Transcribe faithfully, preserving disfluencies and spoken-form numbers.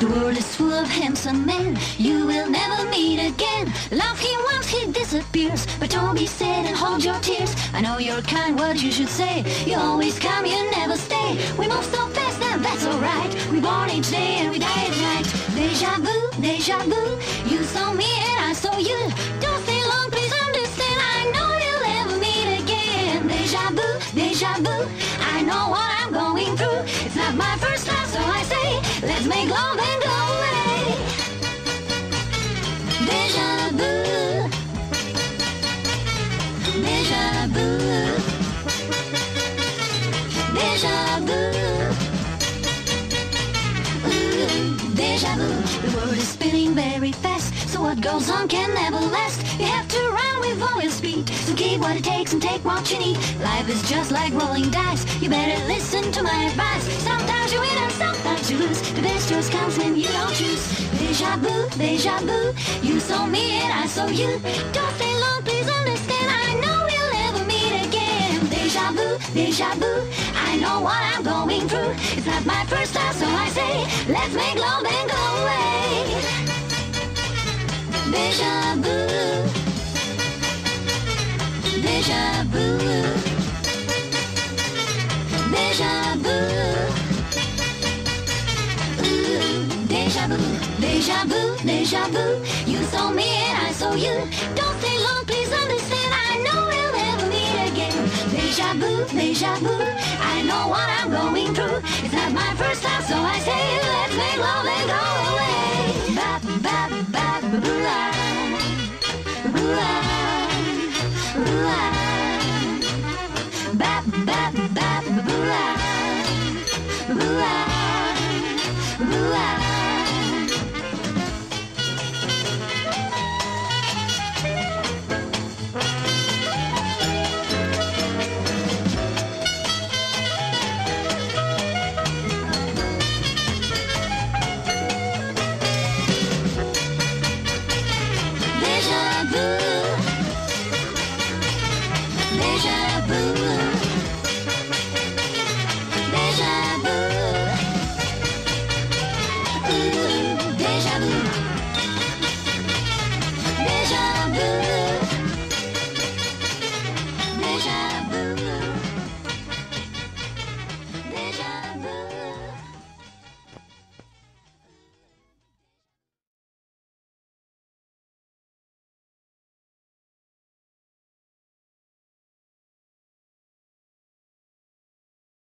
The world is full of handsome men you will never meet again. Love him once he disappears, but don't be sad and hold your tears. I know you're kind, what you should say. You always come, you never stay. We move so fast and that's alright. We born each day and we die at night. Deja vu, deja vu. You saw me and I saw you. Don't stay long, please understand. I know we'll never meet again. Deja vu, deja vu. I know what I'm going through. It's not my first time, so I say, let's make love and go away. Deja vu, deja vu, deja vu. Ooh, deja vu. The world is spinning very fast, so what goes on can never last. You have to run with all your speed, so keep what it takes and take what you need. Life is just like rolling dice, you better listen to my advice. Sometimes you win and sometimes you lose. The best choice comes when you don't choose. Deja vu, deja vu. You saw me and I saw you. Don't stay long, please understand. I know we'll never meet again. Deja vu, deja vu. I know what I'm going through. It's not my first time, so I say, let's make love and go away. Deja vu, deja vu, deja vu. Ooh, deja vu, deja vu, deja vu. You saw me and I saw you. Don't stay long, please understand. I know we'll never meet again. Deja vu, deja vu. I know what I'm going through. It's not my